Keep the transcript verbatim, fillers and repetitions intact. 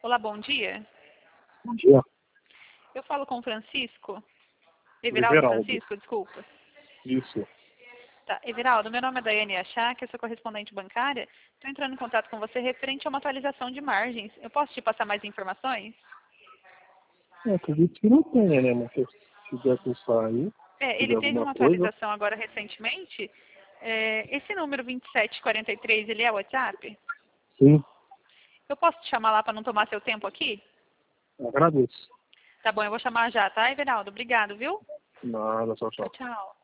Olá, bom dia. Bom dia. Eu falo com o Francisco. Everaldo, Everaldo. Francisco, desculpa. Isso. Tá, Everaldo, meu nome é Daiane Achá, que eu sou correspondente bancária. Estou entrando em contato com você referente a uma atualização de margens. Eu posso te passar mais informações? Eu acredito que não tenha, né? Mas se tiver com isso aí, É, tiver ele teve alguma uma coisa, atualização agora recentemente. É, esse número vinte e sete quarenta e três, ele é o WhatsApp? sim, Eu posso te chamar lá para não tomar seu tempo aqui? agradeço. Tá bom, eu vou chamar já, tá, Everaldo? Obrigado, viu? Nada, tchau, Tchau, tchau. tchau.